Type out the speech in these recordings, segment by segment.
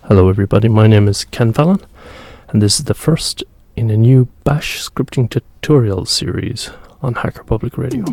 Hello everybody, my name is Ken Fallon, and this is the first in a new Bash scripting tutorial series on Hacker Public Radio.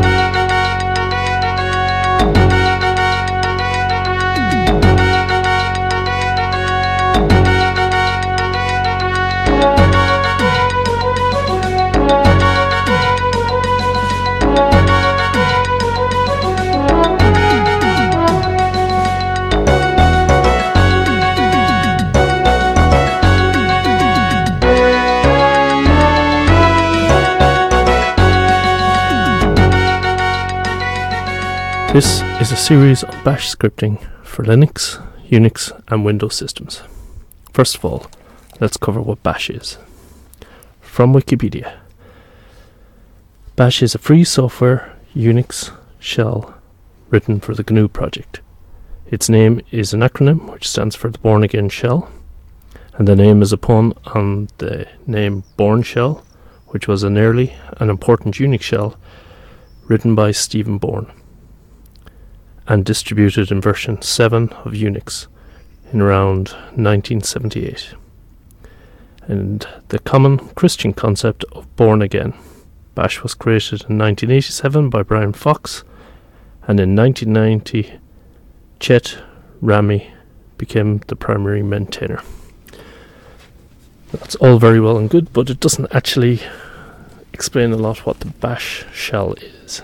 This is a series on Bash scripting for Linux, Unix and Windows systems. First of all, let's cover what Bash is. From Wikipedia, Bash is a free software Unix shell written for the GNU project. Its name is an acronym which stands for the Bourne Again Shell, and the name is a pun on the name Bourne Shell, which was an early and important Unix shell written by Stephen Bourne and distributed in version 7 of Unix in around 1978. And the common Christian concept of born again. Bash was created in 1987 by Brian Fox, and in 1990 Chet Rami became the primary maintainer. That's all very well and good, but it doesn't actually explain a lot what the Bash shell is.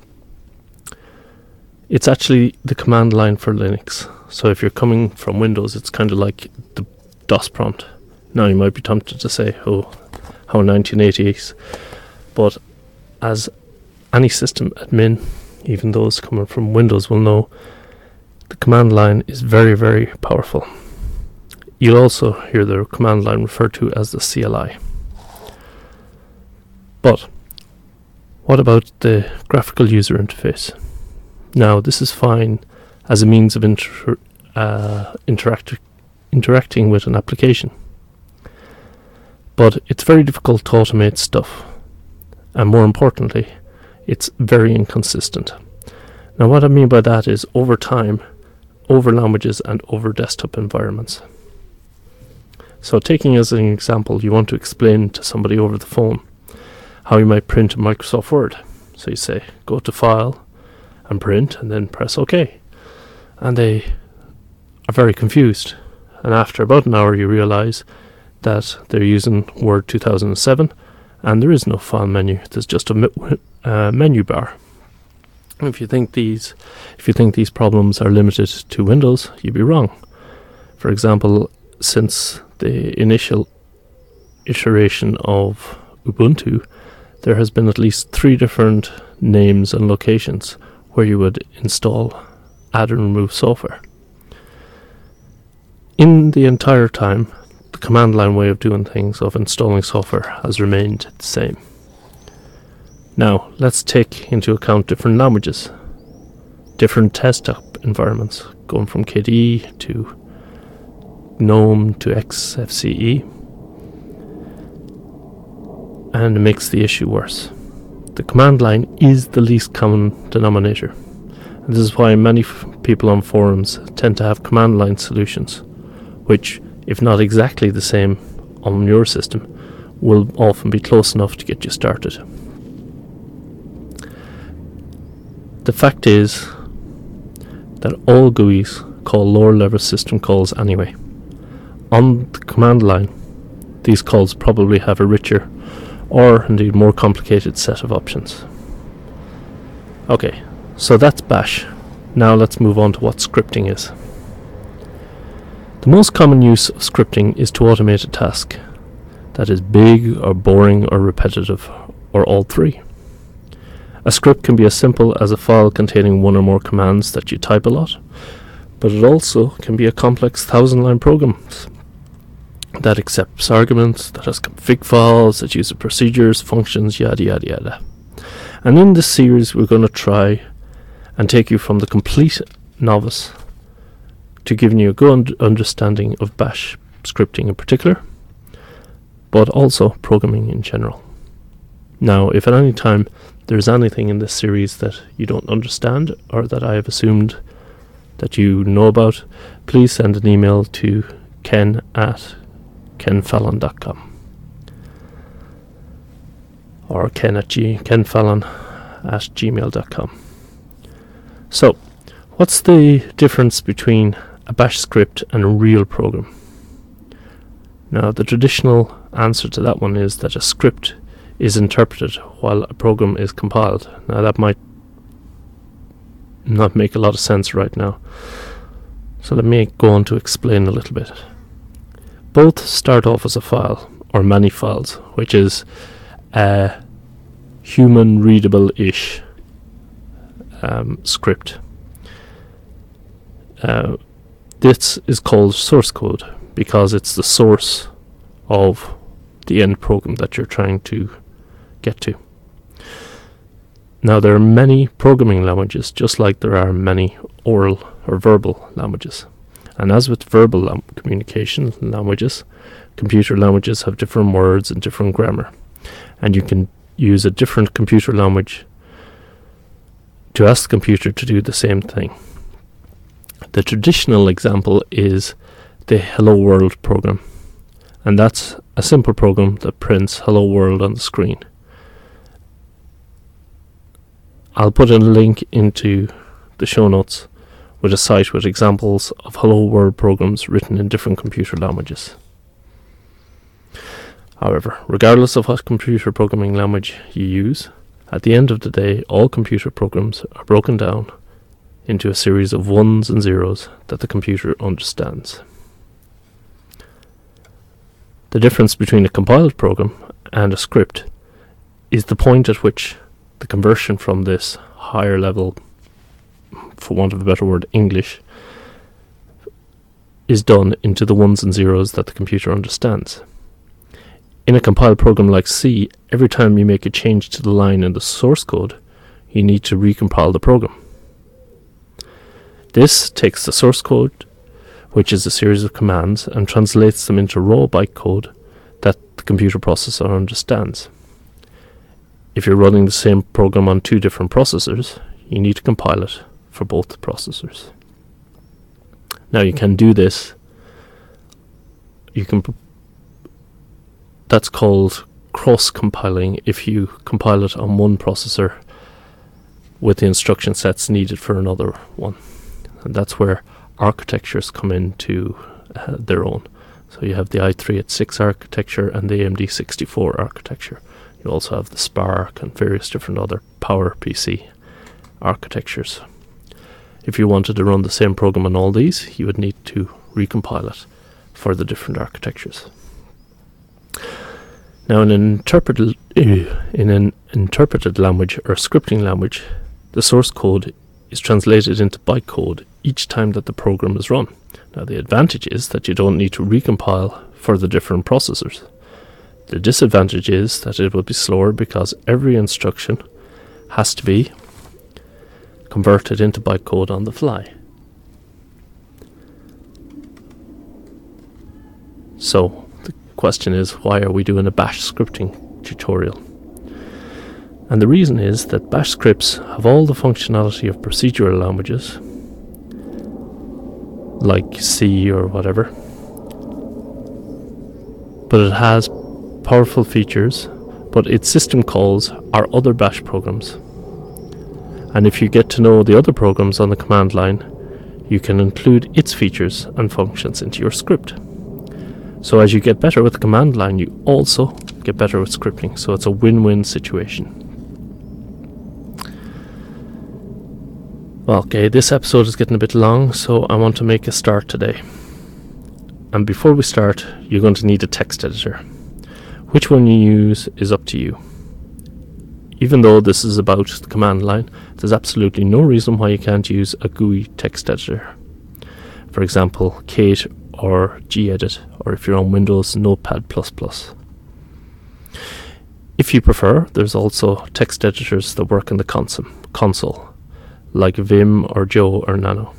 It's actually the command line for Linux. So if you're coming from Windows, it's kind of like the DOS prompt. Now you might be tempted to say, oh, how 1980s. But as any system admin, even those coming from Windows will know, the command line is very, very powerful. You'll also hear the command line referred to as the CLI. But what about the graphical user interface? Now, this is fine as a means of interacting with an application, but it's very difficult to automate stuff, and more importantly, it's very inconsistent. Now, what I mean by that is over time, over languages and over desktop environments. So taking as an example, you want to explain to somebody over the phone how you might print a Microsoft Word. So you say, go to File, and print, and then press OK. And they are very confused. And after about an hour you realize that they're using Word 2007 and there is no file menu. There's just a menu bar. If you think these problems are limited to Windows, you'd be wrong. For example, since the initial iteration of Ubuntu, there has been at least 3 different names and locations where you would install, add and remove software. In the entire time, the command line way of doing things, of installing software, has remained the same. Now, let's take into account different languages, different desktop environments, going from KDE to GNOME to XFCE, and it makes the issue worse. The command line is the least common denominator, and this is why many people on forums tend to have command line solutions, which, if not exactly the same on your system, will often be close enough to get you started. The fact is that all GUIs call lower level system calls anyway. On the command line, these calls probably have a richer or indeed more complicated set of options. Okay, so that's Bash. Now let's move on to what scripting is. The most common use of scripting is to automate a task that is big or boring or repetitive, or all 3. A script can be as simple as a file containing 1 or more commands that you type a lot, but it also can be a complex 1,000-line program that accepts arguments, that has config files, that uses procedures, functions, yada yada yada. And in this series we're going to try and take you from the complete novice to giving you a good understanding of Bash scripting in particular, but also programming in general. Now, if at any time there's anything in this series that you don't understand or that I have assumed that you know about, please send an email to ken@kenfallon.com or kenfallon@gmail.com. So, what's the difference between a bash script and a real program? Now, the traditional answer to that one is that a script is interpreted while a program is compiled. Now, that might not make a lot of sense right now, so let me go on to explain a little bit. Both start off as a file, or many files, which is a human readable-ish script. This is called source code because it's the source of the end program that you're trying to get to. Now, there are many programming languages, just like there are many oral or verbal languages. And as with verbal communication languages, computer languages have different words and different grammar. And you can use a different computer language to ask the computer to do the same thing. The traditional example is the Hello World program. And that's a simple program that prints Hello World on the screen. I'll put a link into the show notes with a site with examples of Hello World programs written in different computer languages. However, regardless of what computer programming language you use, at the end of the day, all computer programs are broken down into a series of ones and zeros that the computer understands. The difference between a compiled program and a script is the point at which the conversion from this higher level, for want of a better word, English, is done into the ones and zeros that the computer understands. In a compiled program like C, every time you make a change to the line in the source code, you need to recompile the program. This takes the source code, which is a series of commands, and translates them into raw bytecode that the computer processor understands. If you're running the same program on two different processors, you need to compile it for both processors. Now, you can do this. That's called cross-compiling if you compile it on one processor with the instruction sets needed for another one. And that's where architectures come into their own. So you have the i386 architecture and the AMD 64 architecture. You also have the Spark and various different other PowerPC architectures. If you wanted to run the same program on all these, you would need to recompile it for the different architectures. Now, in an interpreted language or scripting language, the source code is translated into bytecode each time that the program is run. Now, the advantage is that you don't need to recompile for the different processors. The disadvantage is that it will be slower because every instruction has to be converted into bytecode on the fly. So, the question is, why are we doing a bash scripting tutorial? And the reason is that bash scripts have all the functionality of procedural languages, like C or whatever, but it has powerful features, but its system calls are other bash programs. And if you get to know the other programs on the command line, you can include its features and functions into your script. So as you get better with the command line, you also get better with scripting. So it's a win-win situation. Okay, this episode is getting a bit long, so I want to make a start today. And before we start, you're going to need a text editor. Which one you use is up to you. Even though this is about the command line, there's absolutely no reason why you can't use a GUI text editor. For example, Kate or gedit, or if you're on Windows, Notepad++. If you prefer, there's also text editors that work in the console, like Vim or Joe or Nano.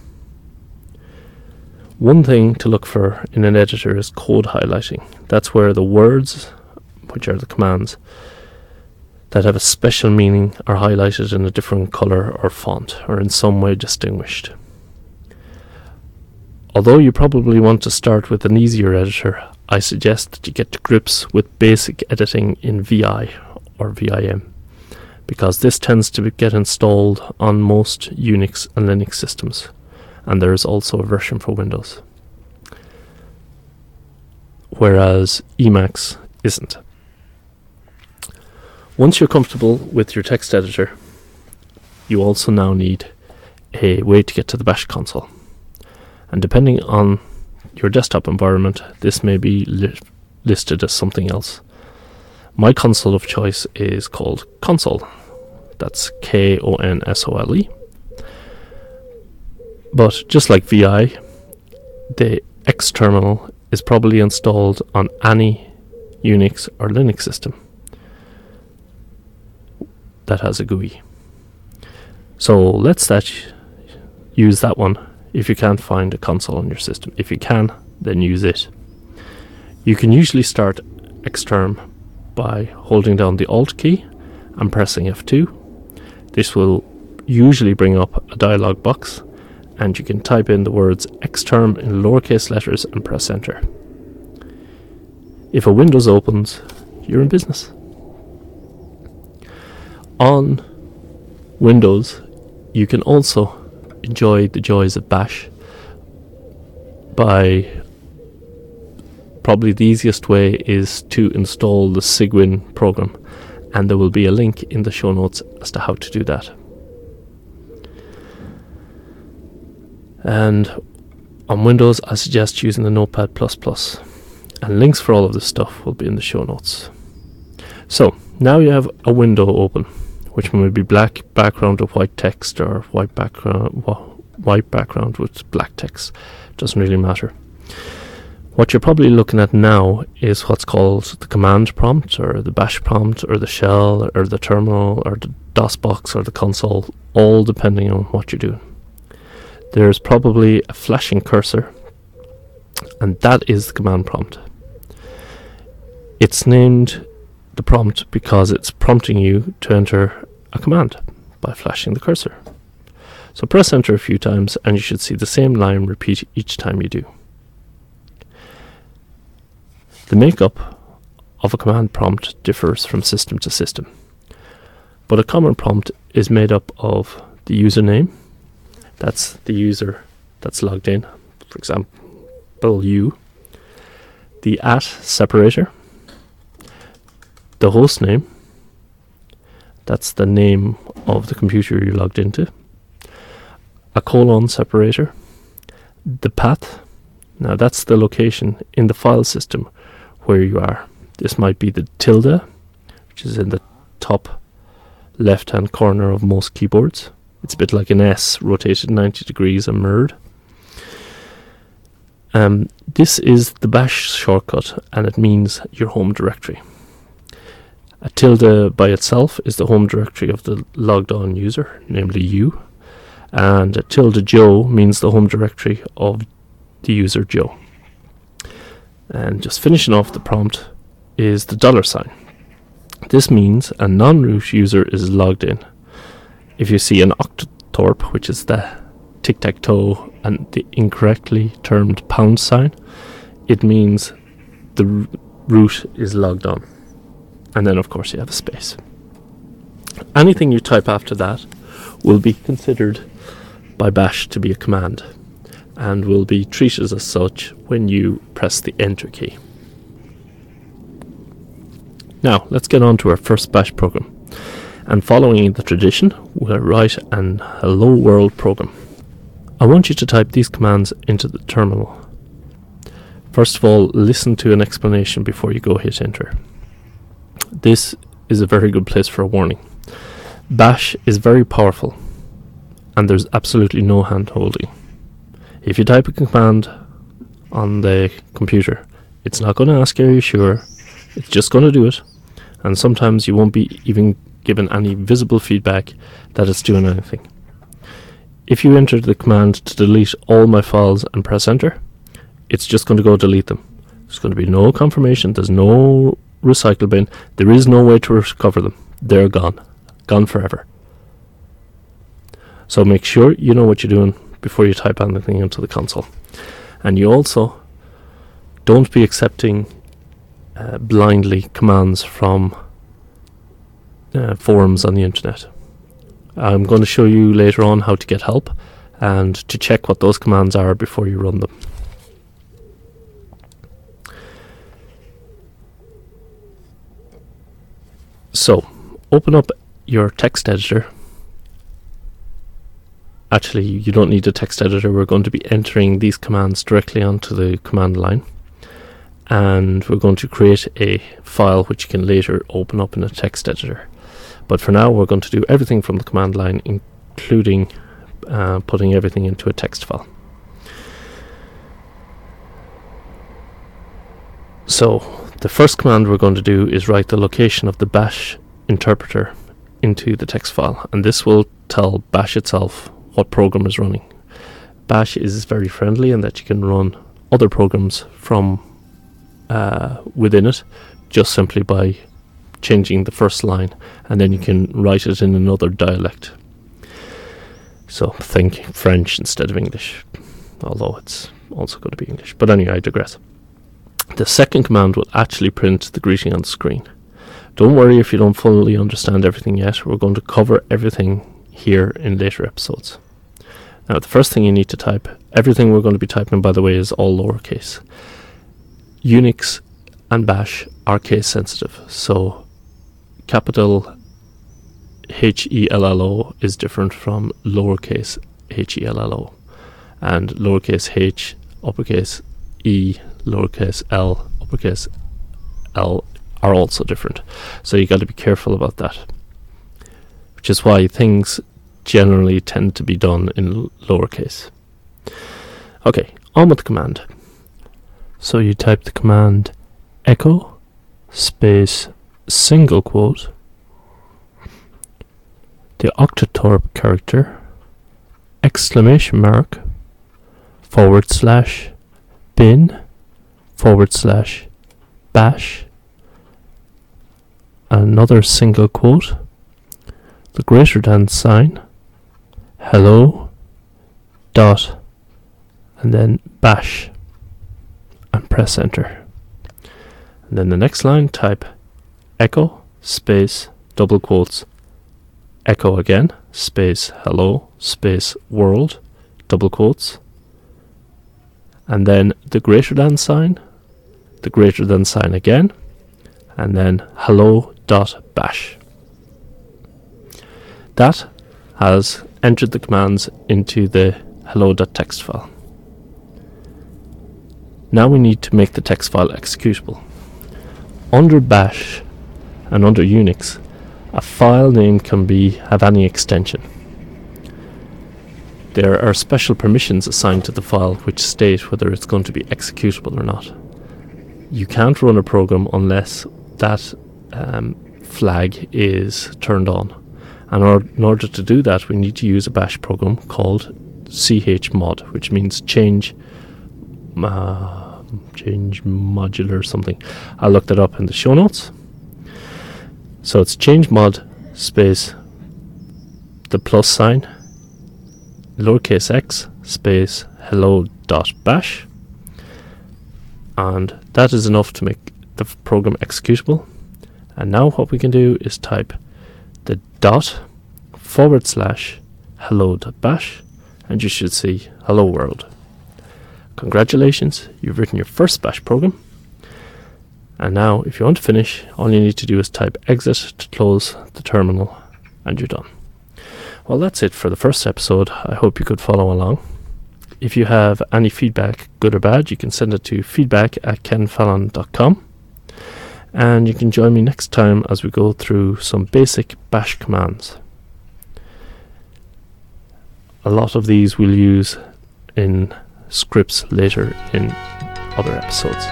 One thing to look for in an editor is code highlighting. That's where the words, which are the commands, that have a special meaning are highlighted in a different colour or font, or in some way distinguished. Although you probably want to start with an easier editor, I suggest that you get to grips with basic editing in VI or VIM, because this tends to get installed on most Unix and Linux systems, and there is also a version for Windows, whereas Emacs isn't. Once you're comfortable with your text editor, you also now need a way to get to the Bash console. And depending on your desktop environment, this may be listed as something else. My console of choice is called Console. That's Konsole. But just like VI, the X terminal is probably installed on any Unix or Linux system that has a GUI. So let's use that one if you can't find a console on your system. If you can, then use it. You can usually start Xterm by holding down the Alt key and pressing F2. This will usually bring up a dialog box, and you can type in the words Xterm in lowercase letters and press enter. If a Windows opens, you're in business. On Windows, you can also enjoy the joys of Bash by, probably the easiest way is to install the Cygwin program, and there will be a link in the show notes as to how to do that. And on Windows, I suggest using the Notepad++, and links for all of this stuff will be in the show notes. So now you have a window open, which may be black background with white text, or white background with black text. Doesn't really matter. What you're probably looking at now is what's called the command prompt, or the bash prompt, or the shell, or the terminal, or the DOS box, or the console, all depending on what you're doing. There's probably a flashing cursor, and that is the command prompt. It's named the prompt because it's prompting you to enter a command by flashing the cursor. So press enter a few times and you should see the same line repeat each time you do. The makeup of a command prompt differs from system to system, but a common prompt is made up of the username, that's the user that's logged in, for example you, the @ separator, the host name, that's the name of the computer you logged into, a colon separator, the path, now that's the location in the file system where you are. This might be the tilde, which is in the top left hand corner of most keyboards. It's a bit like an S rotated 90 degrees and mirrored. This is the bash shortcut, and it means your home directory. A tilde by itself is the home directory of the logged on user, namely you, and a tilde Joe means the home directory of the user Joe. And just finishing off the prompt is the $sign. This means a non-root user is logged in. If you see an octothorpe, which is the tic-tac-toe, and the incorrectly termed pound sign, it means the root is logged on. And then of course you have a space. Anything you type after that will be considered by Bash to be a command, and will be treated as such when you press the enter key. Now let's get on to our first Bash program, and following the tradition we'll write an hello world program. I want you to type these commands into the terminal. First of all, listen to an explanation before you go hit enter. This is a very good place for a warning. Bash is very powerful, and there's absolutely no hand holding. If you type a command on the computer, it's not going to ask you, are you sure? It's just going to do it, and sometimes you won't be even given any visible feedback that it's doing anything. If you enter the command to delete all my files and press enter, it's just going to go delete them. There's going to be no confirmation, there's no recycle bin, there is no way to recover them. They're gone forever. So make sure you know what you're doing before you type anything into the console. And you also don't be accepting blindly commands from forums on the internet. I'm going to show you later on how to get help and to check what those commands are before you run them. So, open up your text editor. Actually, you don't need a text editor. We're going to be entering these commands directly onto the command line. And we're going to create a file which you can later open up in a text editor. But for now, we're going to do everything from the command line, including putting everything into a text file. So, the first command we're going to do is write the location of the bash interpreter into the text file. And this will tell bash itself what program is running. Bash is very friendly in that you can run other programs from within it just simply by changing the first line, and then you can write it in another dialect. So think French instead of English, although it's also going to be English. But anyway, I digress. The second command will actually print the greeting on the screen. Don't worry if you don't fully understand everything yet. We're going to cover everything here in later episodes. Now, the first thing you need to type, everything we're going to be typing, by the way, is all lowercase. Unix and Bash are case sensitive, so capital HELLO is different from lowercase HELLO, and lowercase h, uppercase E, lowercase l, uppercase L are also different. So you got to be careful about that, which is why things generally tend to be done in lowercase. Okay, on with the command. So you type the command echo space single quote, the octathorpe character, exclamation mark, / bin / bash, another single quote, the greater than sign, hello, dot, and then bash, and press enter. And then the next line, type echo space double quotes, echo again, space hello, space world, double quotes, and then the greater than sign again, and then hello dot bash. That has entered the commands into the hello.txt file. Now we need to make the text file executable. Under Bash and under Unix, a file name can have any extension. There are special permissions assigned to the file which state whether it's going to be executable or not. You can't run a program unless that flag is turned on. And in order to do that, we need to use a bash program called chmod, which means change modular something. I'll look that up in the show notes. So it's chmod space the plus sign lowercase x space hello dot bash, and that is enough to make the program executable. And now what we can do is type the dot / hello dot bash, and you should see hello world. Congratulations, you've written your first bash program. And now if you want to finish, all you need to do is type exit to close the terminal, and you're done. Well, that's it for the first episode. I hope you could follow along. If you have any feedback, good or bad, you can send it to feedback@kenfallon.com. And you can join me next time as we go through some basic bash commands. A lot of these we'll use in scripts later in other episodes.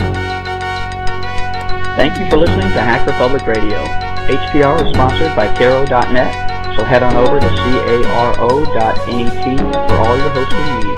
Thank you for listening to Hacker Public Radio. HPR is sponsored by Caro.net, so head on over to caro.net for all your hosting needs.